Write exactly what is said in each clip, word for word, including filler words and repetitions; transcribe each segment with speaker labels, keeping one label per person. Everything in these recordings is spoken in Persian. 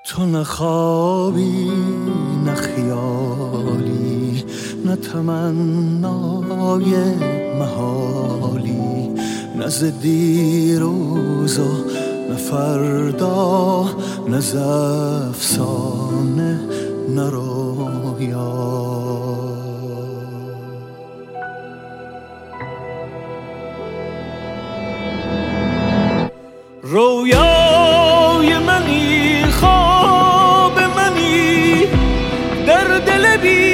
Speaker 1: تو نه خوابی نه خیالی، نه تمنای محالی، نه ز دیروز و نه فردا، نه ز افسانه نه رویا. رویای منی، خواب منی، در دل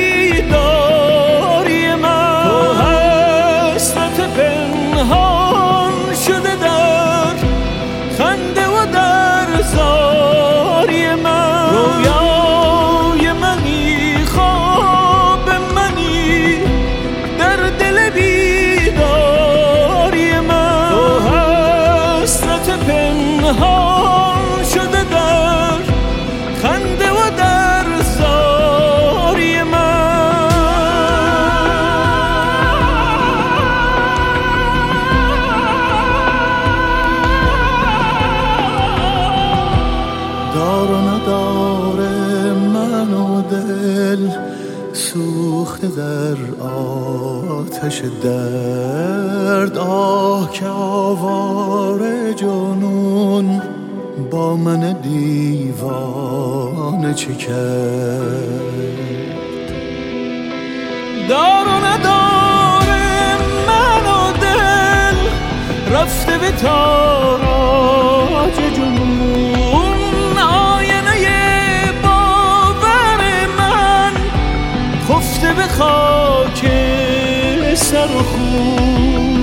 Speaker 1: بیداری من تو حسرت پنهان شده در خنده و در زاری من. رویای منی، خواب منی، در دل بیداری من تو حسرت پنهان شده در خنده و در زاری من. دار و نداره من و دل سوخته در آتش درد. آه که آواره جنون با من دیوانه چه کرد. دار و نداره من و دل رفته به تاراج جنون. آینه باور من خفته به خاک سر و خون.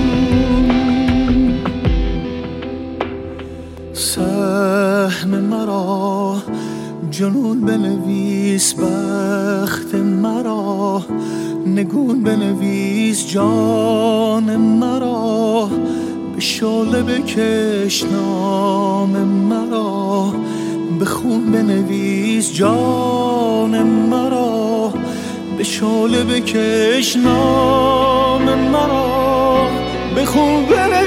Speaker 1: سهم مرا جنون بنویس، بخت مرا نگون بنویس، جان مرا به شعله بکش نام مرا، به خون بنویس جان مرا، به شعله بکش نام مرا، به خون بنویس